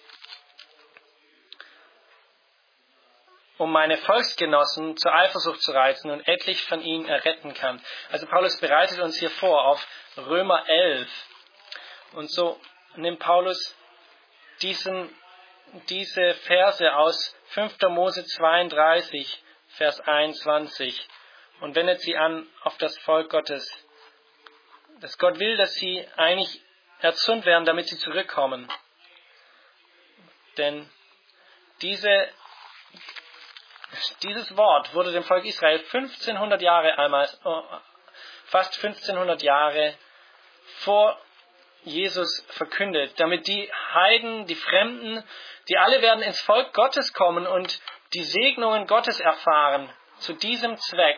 um meine Volksgenossen zur Eifersucht zu reizen und etlich von ihnen erretten kann. Also Paulus bereitet uns hier vor auf Römer elf. Und so nimmt Paulus diesen, diese Verse aus fünfter Mose zweiunddreißig, Vers einundzwanzig und wendet sie an auf das Volk Gottes. Dass Gott will, dass sie eigentlich erzürnt werden, damit sie zurückkommen. Denn diese Dieses Wort wurde dem Volk Israel fünfzehnhundert Jahre einmal, fast fünfzehnhundert Jahre vor Jesus verkündet, damit die Heiden, die Fremden, die alle werden ins Volk Gottes kommen und die Segnungen Gottes erfahren, zu diesem Zweck.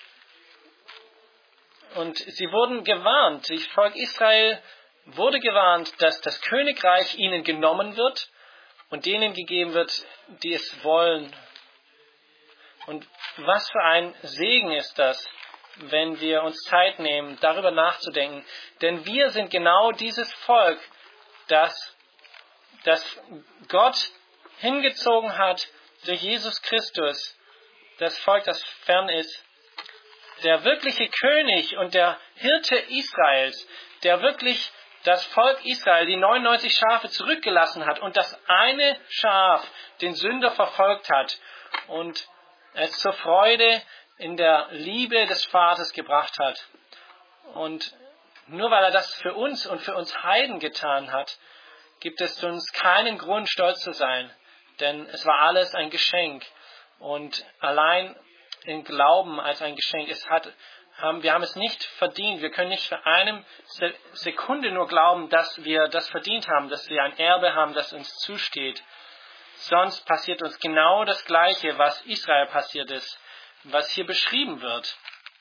Und sie wurden gewarnt, das Volk Israel wurde gewarnt, dass das Königreich ihnen genommen wird und denen gegeben wird, die es wollen. Und was für ein Segen ist das, wenn wir uns Zeit nehmen, darüber nachzudenken. Denn wir sind genau dieses Volk, das, das Gott hingezogen hat durch Jesus Christus. Das Volk, das fern ist. Der wirkliche König und der Hirte Israels, der wirklich das Volk Israel, die neunundneunzig Schafe zurückgelassen hat und das eine Schaf den Sünder verfolgt hat und es zur Freude in der Liebe des Vaters gebracht hat. Und nur weil er das für uns und für uns Heiden getan hat, gibt es uns keinen Grund, stolz zu sein. Denn es war alles ein Geschenk. Und allein im Glauben als ein Geschenk, es hat, haben, wir haben es nicht verdient. Wir können nicht für eine Sekunde nur glauben, dass wir das verdient haben, dass wir ein Erbe haben, das uns zusteht. Sonst passiert uns genau das Gleiche, was Israel passiert ist, was hier beschrieben wird.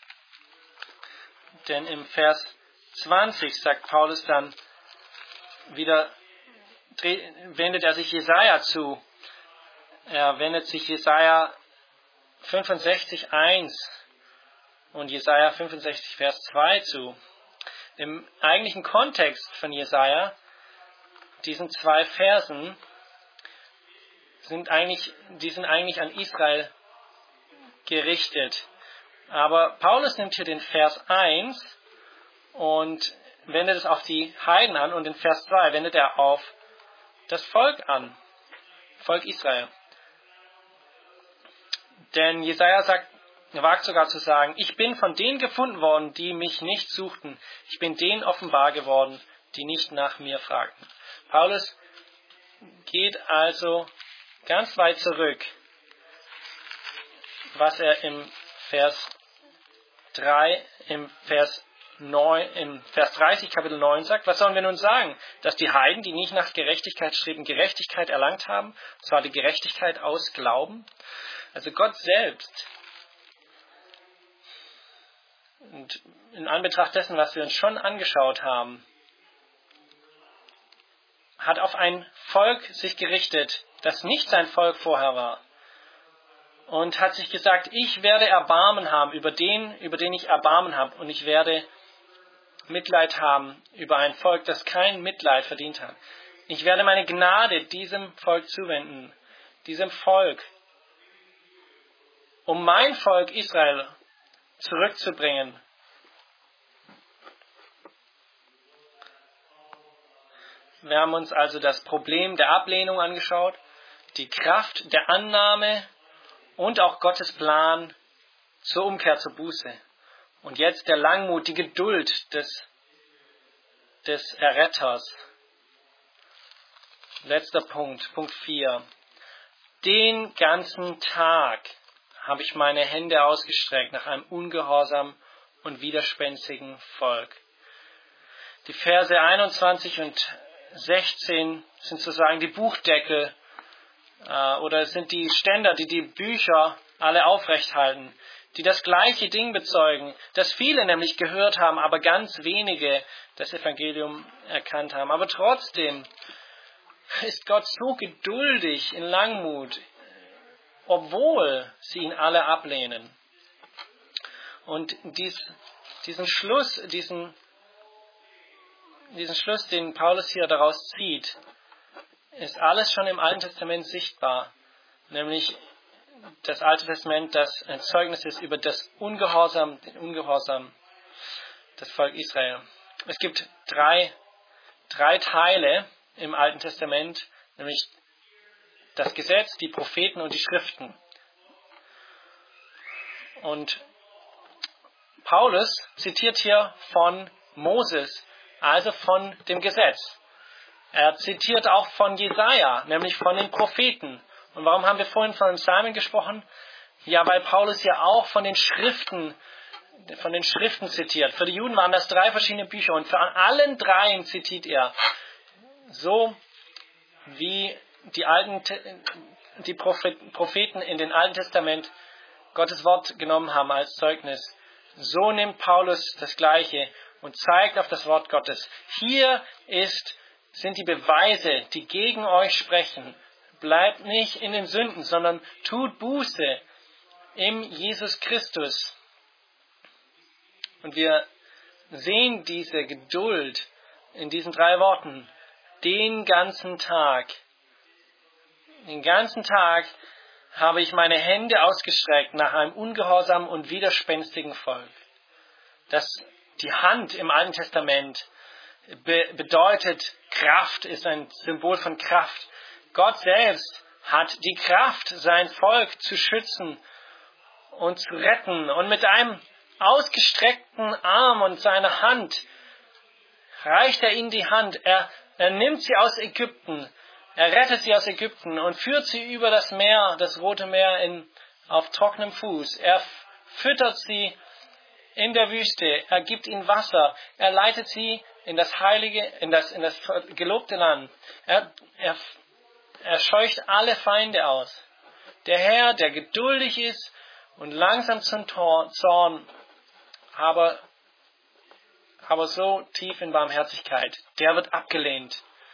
Denn im Vers zwanzig sagt Paulus dann wieder, wendet er sich Jesaja zu. Er wendet sich Jesaja fünfundsechzig, eins und Jesaja fünfundsechzig, Vers zwei zu. Im eigentlichen Kontext von Jesaja, diesen zwei Versen, sind eigentlich, die sind eigentlich an Israel gerichtet. Aber Paulus nimmt hier den Vers eins und wendet es auf die Heiden an und den Vers zwei wendet er auf das Volk an, Volk Israel. Denn Jesaja sagt, er wagt sogar zu sagen, ich bin von denen gefunden worden, die mich nicht suchten. Ich bin denen offenbar geworden, die nicht nach mir fragten. Paulus geht also ganz weit zurück, was er im Vers drei, im Vers neun, im Vers dreißig, Kapitel neun sagt. Was sollen wir nun sagen? Dass die Heiden, die nicht nach Gerechtigkeit streben, Gerechtigkeit erlangt haben? Und zwar die Gerechtigkeit aus Glauben? Also Gott selbst. Und in Anbetracht dessen, was wir uns schon angeschaut haben, hat auf ein Volk sich gerichtet, das nicht sein Volk vorher war. Und hat sich gesagt, ich werde Erbarmen haben über den, über den ich Erbarmen habe. Und ich werde Mitleid haben über ein Volk, das kein Mitleid verdient hat. Ich werde meine Gnade diesem Volk zuwenden, diesem Volk, um mein Volk Israel zurückzubringen. Wir haben uns also das Problem der Ablehnung angeschaut, die Kraft der Annahme und auch Gottes Plan zur Umkehr, zur Buße. Und jetzt der Langmut, die Geduld des, des Erretters. Letzter Punkt, Punkt vier. Den ganzen Tag habe ich meine Hände ausgestreckt nach einem ungehorsam und widerspenstigen Volk. Die Verse einundzwanzig und sechzehn sind sozusagen die Buchdeckel äh, oder es sind die Ständer, die die Bücher alle aufrecht halten, die das gleiche Ding bezeugen, das viele nämlich gehört haben, aber ganz wenige das Evangelium erkannt haben. Aber trotzdem ist Gott so geduldig in Langmut, obwohl sie ihn alle ablehnen. Und dies, diesen Schluss, diesen Diesen Schluss, den Paulus hier daraus zieht, ist alles schon im Alten Testament sichtbar. Nämlich das Alte Testament, das ein Zeugnis ist über das Ungehorsam, den Ungehorsam des Volk Israel. Es gibt drei, drei Teile im Alten Testament, nämlich das Gesetz, die Propheten und die Schriften. Und Paulus zitiert hier von Moses, also von dem Gesetz. Er zitiert auch von Jesaja, nämlich von den Propheten. Und warum haben wir vorhin von dem Psalmen gesprochen? Ja, weil Paulus ja auch von den Schriften, von den Schriften zitiert. Für die Juden waren das drei verschiedene Bücher und für allen dreien zitiert er. So wie die alten, die Propheten in den Alten Testament Gottes Wort genommen haben als Zeugnis. So nimmt Paulus das Gleiche und zeigt auf das Wort Gottes. Hier ist, sind die Beweise, die gegen euch sprechen. Bleibt nicht in den Sünden, sondern tut Buße im Jesus Christus. Und wir sehen diese Geduld in diesen drei Worten. Den ganzen Tag. Den ganzen Tag habe ich meine Hände ausgestreckt nach einem ungehorsamen und widerspenstigen Volk. Das Die Hand im Alten Testament be- bedeutet Kraft, ist ein Symbol von Kraft. Gott selbst hat die Kraft, sein Volk zu schützen und zu retten. Und mit einem ausgestreckten Arm und seiner Hand reicht er ihnen die Hand. Er, er nimmt sie aus Ägypten, er rettet sie aus Ägypten und führt sie über das Meer, das Rote Meer, in, auf trockenem Fuß. Er füttert sie in der Wüste, er gibt ihnen Wasser, er leitet sie in das heilige, in das, in das gelobte Land. Er, er, er scheucht alle Feinde aus. Der Herr, der geduldig ist und langsam zum Zorn, aber, aber so tief in Barmherzigkeit, der wird abgelehnt.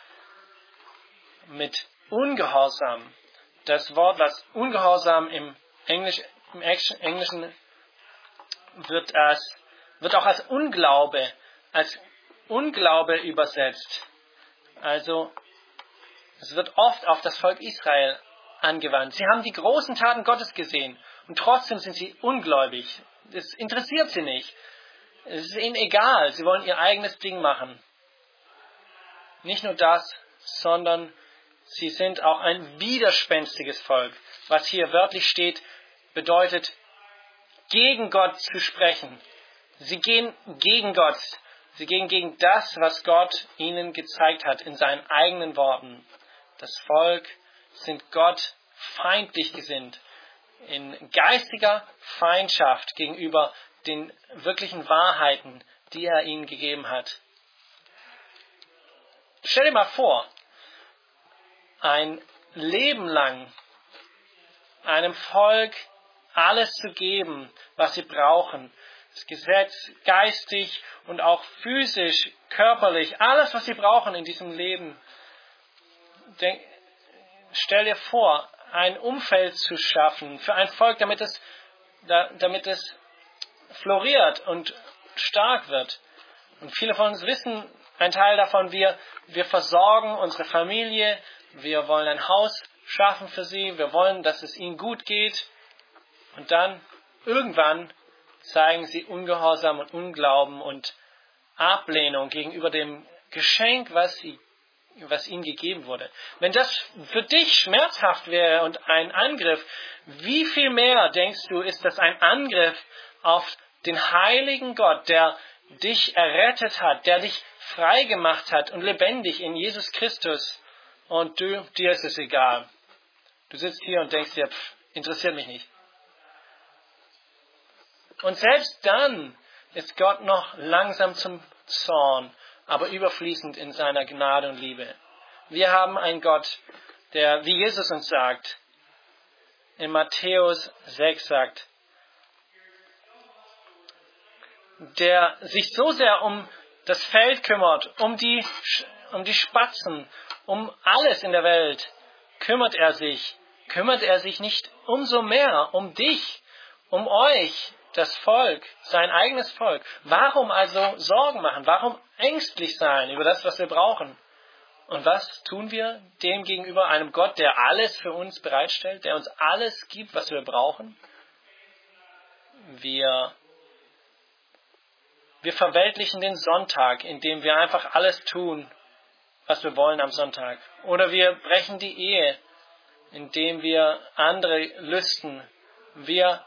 Mit Ungehorsam, das Wort, was Ungehorsam im, Englisch, im Englischen wird, als, wird auch als Unglaube, als Unglaube übersetzt. Also, es wird oft auf das Volk Israel angewandt. Sie haben die großen Taten Gottes gesehen und trotzdem sind sie ungläubig. Das interessiert sie nicht. Es ist ihnen egal. Sie wollen ihr eigenes Ding machen. Nicht nur das, sondern sie sind auch ein widerspenstiges Volk. Was hier wörtlich steht, bedeutet, gegen Gott zu sprechen. Sie gehen gegen Gott. Sie gehen gegen das, was Gott ihnen gezeigt hat in seinen eigenen Worten. Das Volk sind Gott feindlich gesinnt, in geistiger Feindschaft gegenüber den wirklichen Wahrheiten, die er ihnen gegeben hat. Stell dir mal vor, ein Leben lang einem Volk alles zu geben, was sie brauchen. Das Gesetz, geistig und auch physisch, körperlich, alles, was sie brauchen in diesem Leben. Denk, stell dir vor, ein Umfeld zu schaffen für ein Volk, damit es, damit es floriert und stark wird. Und viele von uns wissen, ein Teil davon, wir, wir versorgen unsere Familie, wir wollen ein Haus schaffen für sie, wir wollen, dass es ihnen gut geht. Und dann irgendwann zeigen sie Ungehorsam und Unglauben und Ablehnung gegenüber dem Geschenk, was, sie, was ihnen gegeben wurde. Wenn das für dich schmerzhaft wäre und ein Angriff, wie viel mehr, denkst du, ist das ein Angriff auf den heiligen Gott, der dich errettet hat, der dich frei gemacht hat und lebendig in Jesus Christus, und du, dir ist es egal. Du sitzt hier und denkst dir, pff, interessiert mich nicht. Und selbst dann ist Gott noch langsam zum Zorn, aber überfließend in seiner Gnade und Liebe. Wir haben einen Gott, der, wie Jesus uns sagt, in Matthäus sechs sagt, der sich so sehr um das Feld kümmert, um die, um die Spatzen, um alles in der Welt, kümmert er sich. Kümmert er sich nicht umso mehr um dich, um euch, das Volk, sein eigenes Volk? Warum also Sorgen machen? Warum ängstlich sein über das, was wir brauchen? Und was tun wir dem gegenüber? Einem Gott, der alles für uns bereitstellt, der uns alles gibt, was wir brauchen? Wir, wir verweltlichen den Sonntag, indem wir einfach alles tun, was wir wollen am Sonntag. Oder wir brechen die Ehe, indem wir andere lüsten. Wir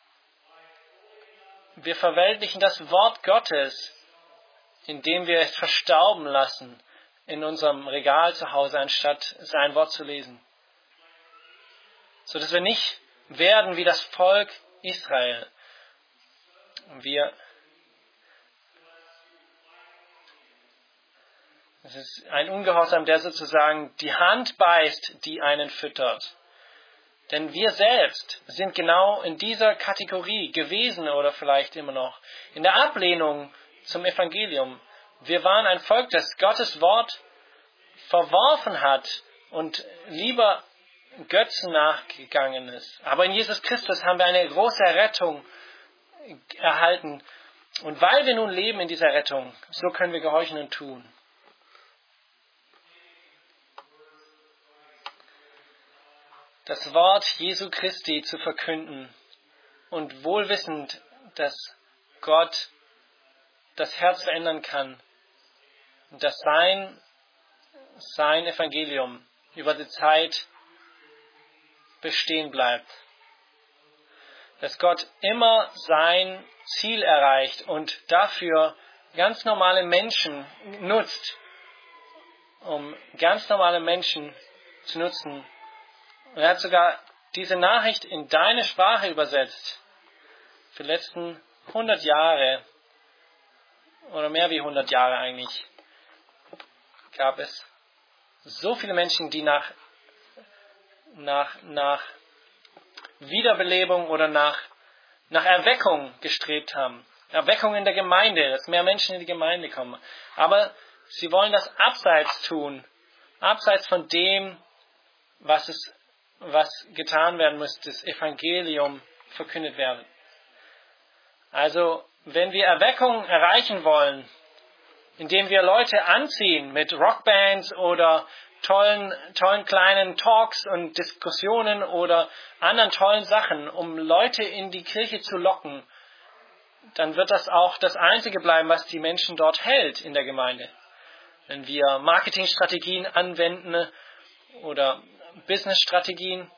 Wir verweltlichen das Wort Gottes, indem wir es verstauben lassen in unserem Regal zu Hause, anstatt sein Wort zu lesen. So dass wir nicht werden wie das Volk Israel. Wir, es ist ein Ungehorsam, der sozusagen die Hand beißt, die einen füttert. Denn wir selbst sind genau in dieser Kategorie gewesen oder vielleicht immer noch. In der Ablehnung zum Evangelium. Wir waren ein Volk, das Gottes Wort verworfen hat und lieber Götzen nachgegangen ist. Aber in Jesus Christus haben wir eine große Rettung erhalten. Und weil wir nun leben in dieser Rettung, so können wir gehorchen und tun. Das Wort Jesu Christi zu verkünden und wohlwissend, dass Gott das Herz verändern kann und dass sein, sein Evangelium über die Zeit bestehen bleibt. Dass Gott immer sein Ziel erreicht und dafür ganz normale Menschen nutzt, um ganz normale Menschen zu nutzen. Und er hat sogar diese Nachricht in deine Sprache übersetzt. Für die letzten hundert Jahre, oder mehr wie hundert Jahre eigentlich, gab es so viele Menschen, die nach, nach, nach Wiederbelebung oder nach, nach Erweckung gestrebt haben. Erweckung in der Gemeinde, dass mehr Menschen in die Gemeinde kommen. Aber sie wollen das abseits tun, abseits von dem, was es was getan werden muss, das Evangelium verkündet werden. Also, wenn wir Erweckung erreichen wollen, indem wir Leute anziehen mit Rockbands oder tollen, tollen kleinen Talks und Diskussionen oder anderen tollen Sachen, um Leute in die Kirche zu locken, dann wird das auch das Einzige bleiben, was die Menschen dort hält in der Gemeinde. Wenn wir Marketingstrategien anwenden oder Businessstrategien.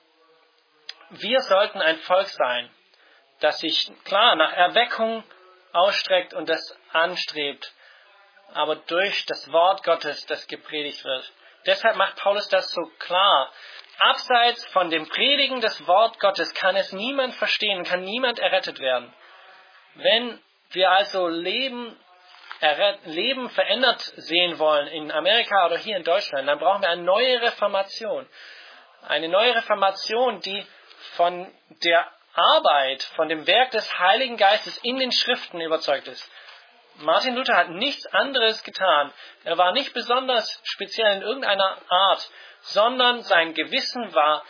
Wir sollten ein Volk sein, das sich klar nach Erweckung ausstreckt und das anstrebt, aber durch das Wort Gottes, das gepredigt wird. Deshalb macht Paulus das so klar. Abseits von dem Predigen des Wort Gottes kann es niemand verstehen, kann niemand errettet werden. Wenn wir also Leben Leben verändert sehen wollen in Amerika oder hier in Deutschland, dann brauchen wir eine neue Reformation. Eine neue Reformation, die von der Arbeit, von dem Werk des Heiligen Geistes in den Schriften überzeugt ist. Martin Luther hat nichts anderes getan. Er war nicht besonders speziell in irgendeiner Art, sondern sein Gewissen war,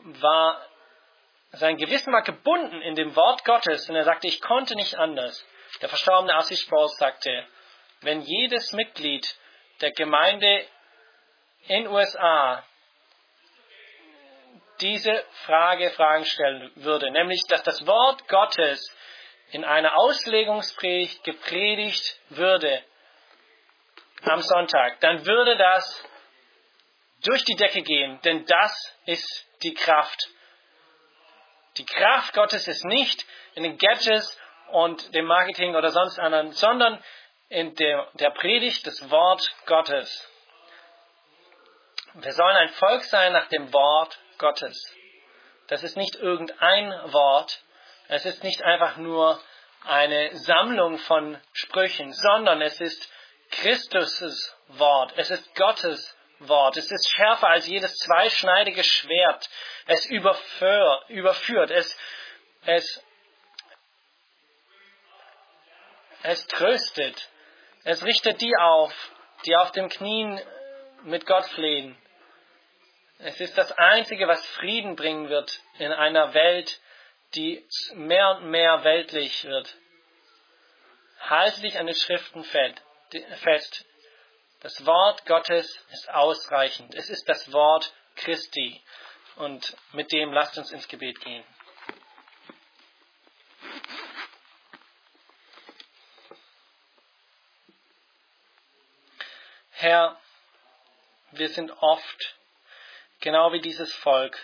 war, sein Gewissen war gebunden in dem Wort Gottes und er sagte, ich konnte nicht anders. Der verstorbene Arcee Sproul sagte, wenn jedes Mitglied der Gemeinde in U S A diese Frage Fragen stellen würde, nämlich, dass das Wort Gottes in einer Auslegungspredigt gepredigt würde am Sonntag, dann würde das durch die Decke gehen, denn das ist die Kraft. Die Kraft Gottes ist nicht in den Gadgets und dem Marketing oder sonst anderen, sondern in der, der Predigt des Wort Gottes. Wir sollen ein Volk sein nach dem Wort Gottes. Das ist nicht irgendein Wort, es ist nicht einfach nur eine Sammlung von Sprüchen, sondern es ist Christus' Wort, es ist Gottes Wort, es ist schärfer als jedes zweischneidige Schwert, es überführt, überführt es, es, es tröstet, es richtet die auf, die auf den Knien mit Gott flehen. Es ist das Einzige, was Frieden bringen wird in einer Welt, die mehr und mehr weltlich wird. Halte dich an den Schriften fest. Das Wort Gottes ist ausreichend. Es ist das Wort Christi. Und mit dem lasst uns ins Gebet gehen. Herr, wir sind oft genau wie dieses Volk,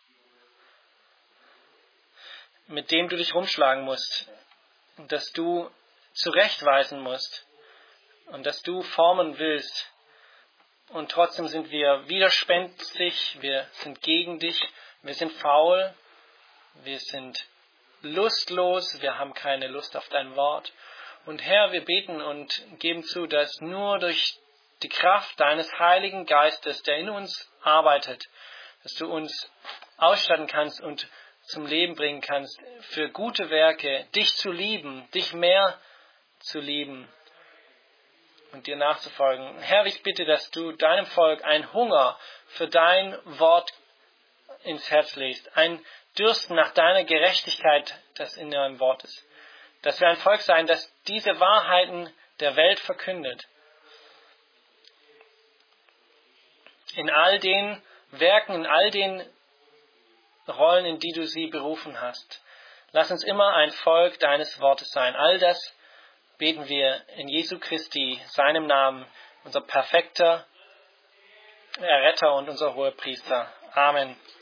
mit dem du dich rumschlagen musst, dass du zurechtweisen musst und dass du formen willst. Und trotzdem sind wir widerspenstig, wir sind gegen dich, wir sind faul, wir sind lustlos, wir haben keine Lust auf dein Wort. Und Herr, wir beten und geben zu, dass nur durch die Kraft deines Heiligen Geistes, der in uns arbeitet, dass du uns ausstatten kannst und zum Leben bringen kannst, für gute Werke, dich zu lieben, dich mehr zu lieben und dir nachzufolgen. Herr, ich bitte, dass du deinem Volk einen Hunger für dein Wort ins Herz legst, ein Dürsten nach deiner Gerechtigkeit, das in deinem Wort ist. Dass wir ein Volk sein, das diese Wahrheiten der Welt verkündet. In all den Werken, in all den Rollen, in die du sie berufen hast. Lass uns immer ein Volk deines Wortes sein. All das beten wir in Jesu Christi, seinem Namen, unser perfekter Erretter und unser Hohepriester. Amen.